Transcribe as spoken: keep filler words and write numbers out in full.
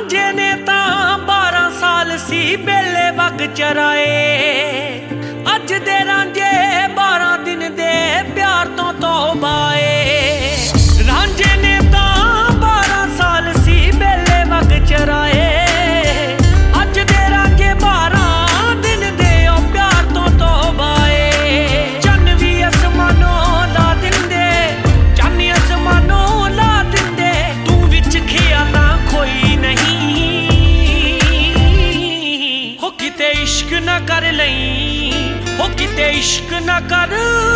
रांझे ने तां बारह साल सी बेले वग चराए अज दे रांझे बारह दिन दे प्यार तो तौबाए। रांझे ने तां बारह साल सी बेले वग चराए अज दे रांझे बारह दिन दे प्यार तो तौबाए। चन्न भी असमानों ला दिंदे चन्न असमानों ला दिंदे तू विच ख्यालां कोई नहीं हो किते इश्क ना कर लई हो किते इश्क ना कर